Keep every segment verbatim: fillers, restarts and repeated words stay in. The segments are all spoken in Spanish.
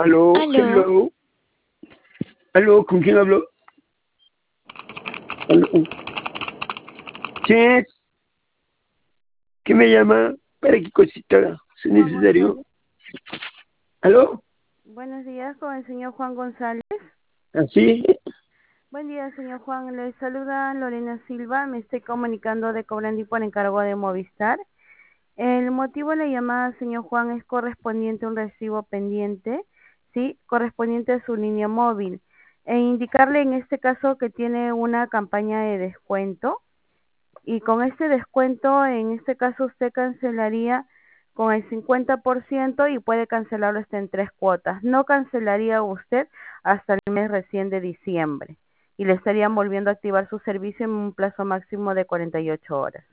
Aló, Aló. hello. Aló, ¿con quién hablo? Aló. Sí, ¿qué me llama? ¿Para qué cosita es Juan necesario? González. ¿Aló? Buenos días con el señor Juan González. ¿Así? Buen día, señor Juan. Le saluda Lorena Silva. Me estoy comunicando de Cobrandi por encargo de Movistar. El motivo de la llamada, señor Juan, es correspondiente a un recibo pendiente, ¿sí? Correspondiente a su línea móvil. E indicarle en este caso que tiene una campaña de descuento. Y con este descuento, en este caso, usted cancelaría con el cincuenta por ciento y puede cancelarlo hasta en tres cuotas. No cancelaría usted hasta el mes recién de diciembre y le estarían volviendo a activar su servicio en un plazo máximo de cuarenta y ocho horas.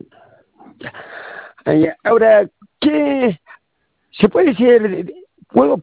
Ah, ya. Ahora, ¿qué se puede hacer? ¿Puedo,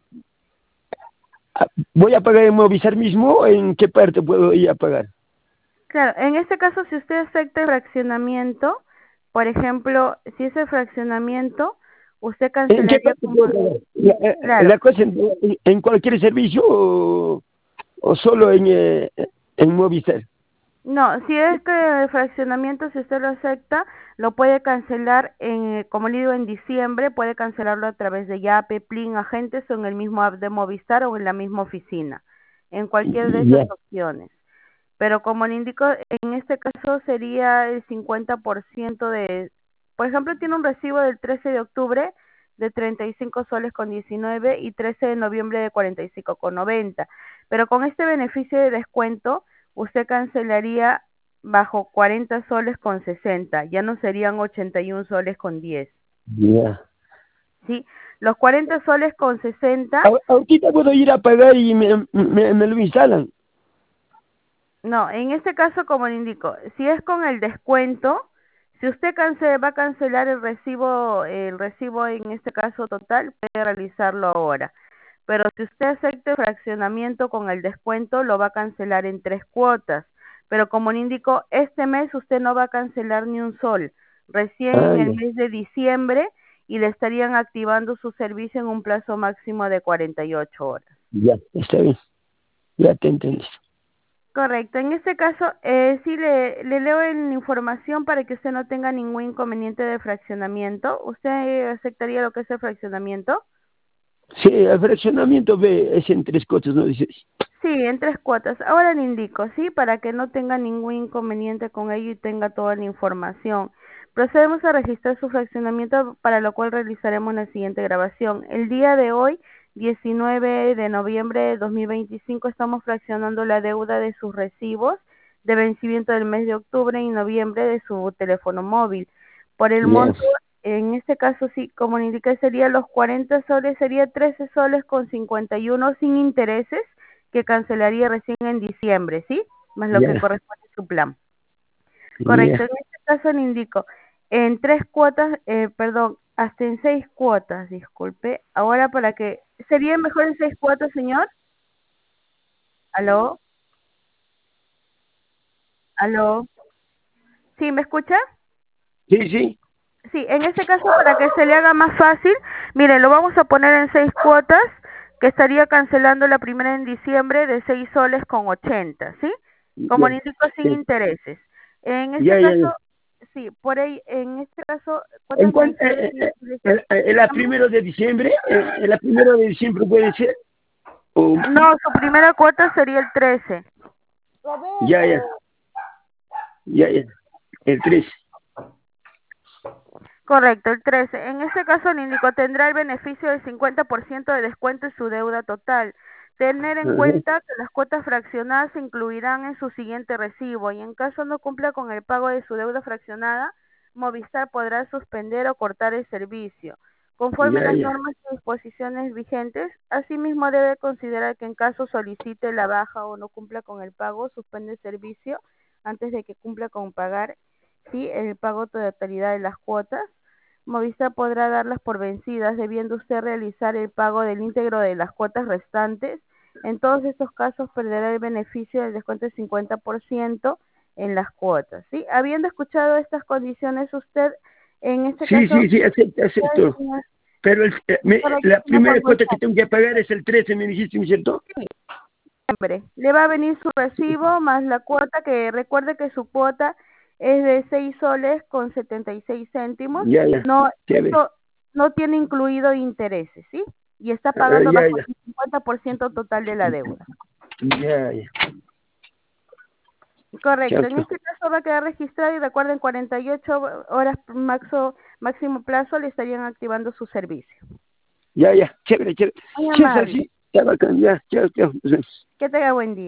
ah, voy a pagar en Movistar mismo o en qué parte puedo ir a pagar? Claro, en este caso, si usted acepta el fraccionamiento, por ejemplo, si es el fraccionamiento, usted ¿En qué cancelaría parte puedo como... pagar? La, eh, Claro, la cosa en, en cualquier servicio o, o solo en, eh, en Movistar. no, si es que el fraccionamiento, si usted lo acepta, lo puede cancelar, en, como le digo, en diciembre, puede cancelarlo a través de Yape, Plin, Agentes o en el mismo app de Movistar o en la misma oficina, en cualquier de esas Ya. opciones. Pero como le indico, en este caso sería el cincuenta por ciento de, por ejemplo, tiene un recibo del trece de octubre de treinta y cinco soles con diecinueve y trece de noviembre de cuarenta y cinco con noventa. Pero con este beneficio de descuento, usted cancelaría bajo cuarenta soles con sesenta, ya no serían ochenta y uno soles con diez, Ya. ¿sí? Los cuarenta soles con sesenta. Ahor- Ahorita puedo ir a pagar y me, me, me lo instalan. No, en este caso, como le indico, si es con el descuento, si usted cance- va a cancelar el recibo, el recibo en este caso total, puede realizarlo ahora. Pero si usted acepta el fraccionamiento con el descuento, lo va a cancelar en tres cuotas. Pero como le indico, este mes usted no va a cancelar ni un sol. Recién Ah, en el ya. mes de diciembre y le estarían activando su servicio en un plazo máximo de cuarenta y ocho horas. Ya, está bien. Ya te entendí. Correcto. En este caso, eh, sí le, le leo en información para que usted no tenga ningún inconveniente de fraccionamiento. ¿Usted eh, aceptaría lo que es el fraccionamiento? Sí, el fraccionamiento ve, es en tres cotas, ¿no dices? Sí, en tres cuotas. Ahora le indico, ¿sí? Para que no tenga ningún inconveniente con ello y tenga toda la información. Procedemos a registrar su fraccionamiento, para lo cual realizaremos la siguiente grabación. El día de hoy, diecinueve de noviembre de dos mil veinticinco, estamos fraccionando la deuda de sus recibos de vencimiento del mes de octubre y noviembre de su teléfono móvil. Por el Ya, monto, en este caso, sí, como le indiqué, sería los cuarenta soles, sería trece soles con cincuenta y uno sin intereses, que cancelaría recién en diciembre, ¿sí? Más lo que ya, corresponde a su plan. Correcto, ya. en este caso le indico, en tres cuotas, eh, perdón, hasta en seis cuotas, disculpe. Ahora para que, ¿sería mejor en seis cuotas, señor? ¿Aló? ¿Aló? ¿Sí, me escucha? Sí, sí. Sí, en este caso, para que se le haga más fácil, mire, lo vamos a poner en seis cuotas, que estaría cancelando la primera en diciembre de seis soles con ochenta, ¿sí? Como Ya, le indico, sin ya, intereses. En este ya, ya. caso, Ya. sí, por ahí, en este caso, ¿En ¿cuántas cuán- eh, mensualidades eh, eh, utiliza? el, el, el Dígame. primero de diciembre? Eh, ¿El primero de diciembre puede ser? O, No, su primera cuota sería el trece. ya, ya, ya, ya. El tres. Correcto, el trece. En este caso, el índico tendrá el beneficio del cincuenta por ciento de descuento en su deuda total. Tener en Ajá. cuenta que las cuotas fraccionadas se incluirán en su siguiente recibo y en caso no cumpla con el pago de su deuda fraccionada, Movistar podrá suspender o cortar el servicio. Conforme a Ya, las ya, normas y disposiciones vigentes, asimismo debe considerar que en caso solicite la baja o no cumpla con el pago, suspende el servicio antes de que cumpla con pagar, sí, el pago de totalidad de las cuotas. Movistar podrá darlas por vencidas, debiendo usted realizar el pago del íntegro de las cuotas restantes. En todos estos casos perderá el beneficio del descuento del cincuenta por ciento en las cuotas, ¿sí? Habiendo escuchado estas condiciones, usted, en este sí, caso, sí, sí, acepto, acepto. Pero el, eh, me- Correcto, la señor primera Juan cuota que González. tengo que pagar es el trece, me dijiste, ¿no es cierto? Siempre. Le va a venir su recibo más la cuota, que recuerde que su cuota es de seis soles con setenta y seis céntimos. Ya, ya, No, chévere. esto no tiene incluido intereses, ¿sí? Y está Ah, pagando ya, bajo ya, el cincuenta por ciento total de la deuda. ya, ya. Chao, Correcto. En chao. este caso va a quedar registrado y recuerden cuarenta y ocho horas maxo, máximo plazo le estarían activando su servicio. Ya, ya, chévere, chévere. Muy César, amable. sí, está bacán, ya, chao, chao. Nos vemos. Que tenga buen día.